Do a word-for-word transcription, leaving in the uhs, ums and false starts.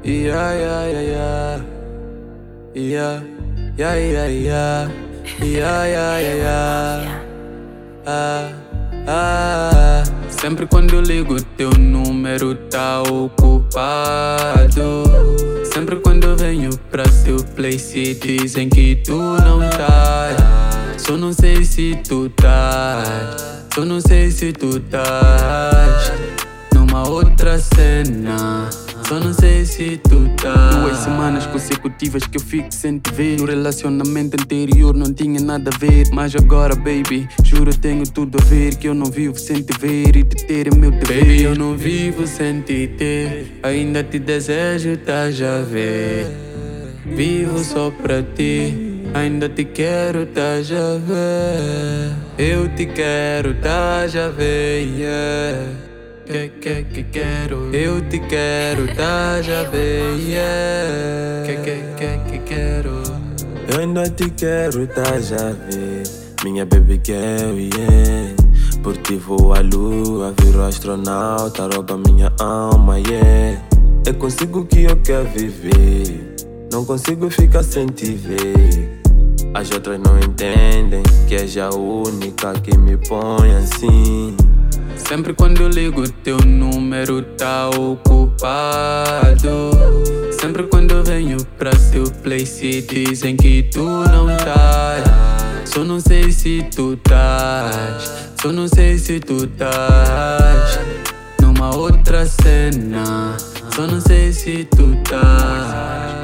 Yeah, yeah, yeah, yeah. Yeah, yeah, yeah, yeah. Yeah, yeah, yeah, yeah. Ah, ah. Sempre quando eu ligo teu número tá ocupado. Sempre quando eu venho pra seu place dizem que tu não tá. Só não sei se tu tá. Só não sei se tu tá numa outra cena. Só não sei se tu tá. Duas semanas consecutivas que eu fico sem te ver. No relacionamento anterior não tinha nada a ver. Mas agora, baby, juro tenho tudo a ver. Que eu não vivo sem te ver e te ter é meu dever. Baby, eu não vivo sem te ter. Ainda te desejo, tá já ver. Vivo só pra ti. Ainda te quero, tá já ver. Eu te quero, tá já ver, yeah. Que, que, que quero, eu te quero, tá já ver, yeah. Que, que, que, que quero. Eu ainda te quero, tá já ver. Minha baby girl, yeah. Por ti vou à lua, viro astronauta, rouba minha alma, yeah. É consigo que eu quero viver. Não consigo ficar sem te ver. As outras não entendem que és a única que me põe assim. Sempre quando eu ligo teu número tá ocupado. Sempre quando eu venho pra seu place dizem que tu não tá. Só não sei se tu tás. Só não sei se tu tás numa outra cena. Só não sei se tu tás.